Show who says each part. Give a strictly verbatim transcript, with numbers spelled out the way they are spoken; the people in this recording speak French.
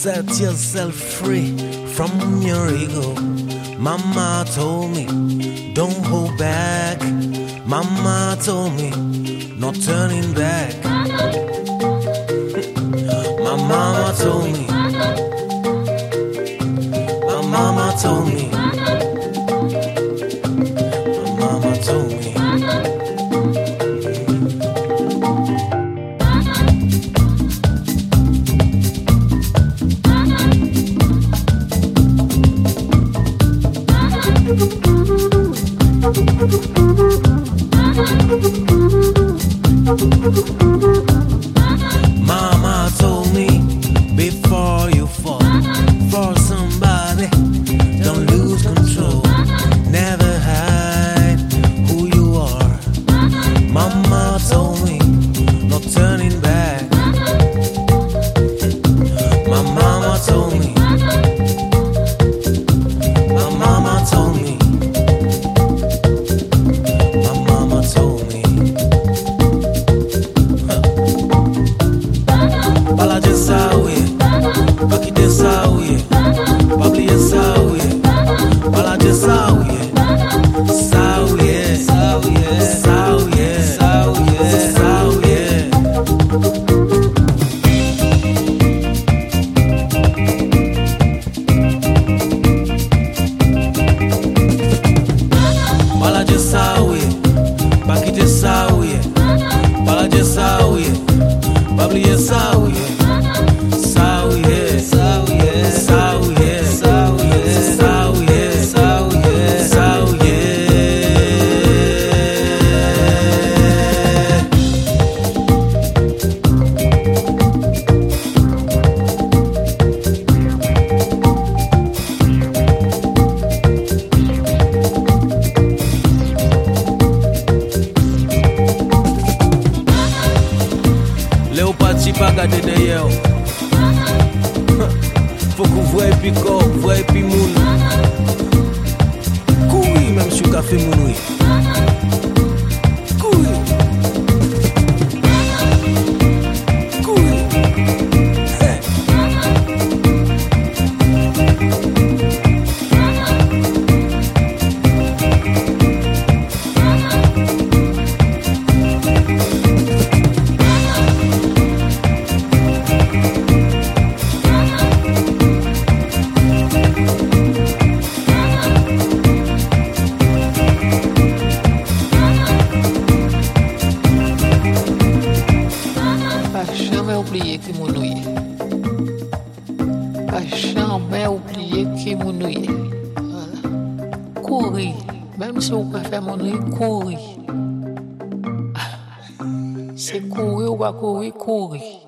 Speaker 1: Set yourself free from your ego. Mama told me, don't hold back. Mama told me, no turning back. My mama told me. My mama told me. My mama told me. Mama told me, before you fall for somebody, don't lose control. Never hide who you are. Mama told me, no turning back. My mama told me. My mama told me. My mama told me. Bala de saúde, aqui de saúde, babli de saúde, bala de saúde, saúde, saúde, saúde, saúde, saúde. Bala de saúde, aqui de saúde, bala de saúde, babli de saúde. Saúde, saúde, saúde, saúde, saúde, saúde, saúde. Leo parti pa gade de yo. Faut qu'on voie puis corps, voie puis moun. Courir même sur café mounoué. Courir. Courir. Hey.
Speaker 2: Jamais oublier qui mon nouille. Pas jamais oublier qui mon nouille. Voilà. Courir. Même si on peut faire mon nouille, courir. C'est courir ou pas courir, courir.